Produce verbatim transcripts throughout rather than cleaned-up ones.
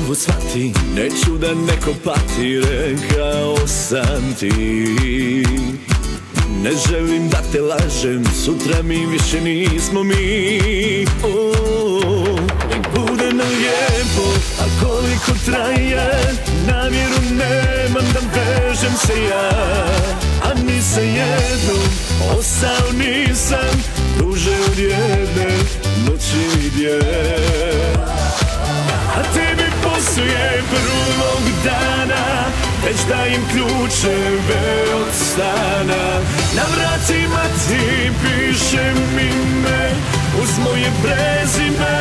ovo shvati, neću da neko pati, rekao sam ti. Ne želim da te lažem, sutra mi više nismo mi. oh, Nek bude na lijepo, a koliko traje, namjeru nemam da vežem se ja. A ni sa jednom, ostao nisam, duže od jedne noći vidje. A tebi posluje prvog dana, već dajem ključeve od stana. Na vratima ti pišem ime uz moje prezime.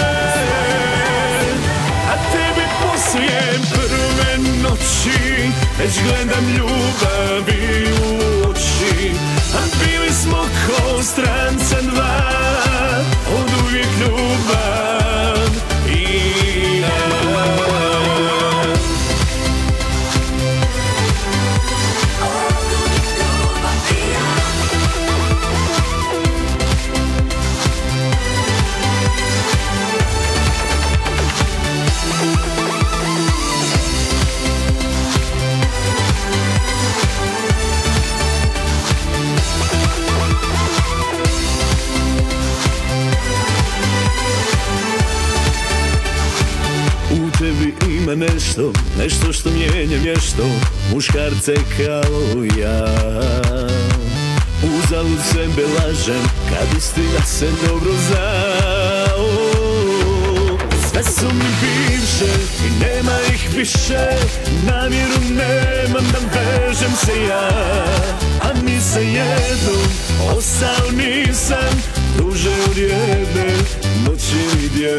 A tebi posluje prve noći, već gledam ljubavi u oči. A bili smo ko stranca dva, od uvijek ljubav i ja. Ima nešto, nešto što mijenja vješto muškarce kao ja. Uzalud sebe lažem, kad istina se dobro zna. oh, Sve su mi bivše i nema ih više, namjeru nemam da vežem se ja. A ni sa jednom, ostao nisam, duže od jedne noći vidje.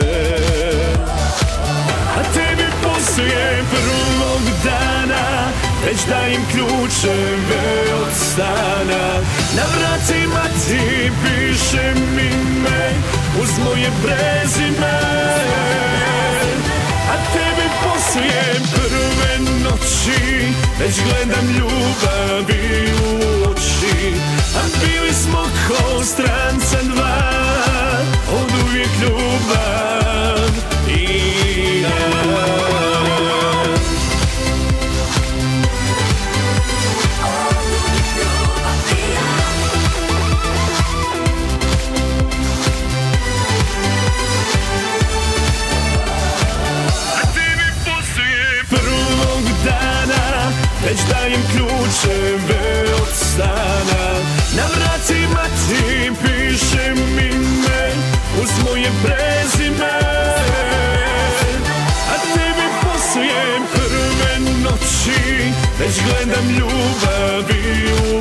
A tebi posluje prvog dana, već dajem ključeve od stana. Na vratima ti pišem ime uz moje prezime. A tebi posluje prve noći, već gledam ljubavi u oči. A bili smo ko stranca dva, od uvijek ljubav i ja. Već dajem ključeve od stana. Na vratima ti pišem ime uz moje prezime. A tebi posluje prve noći, već gledam ljubavi u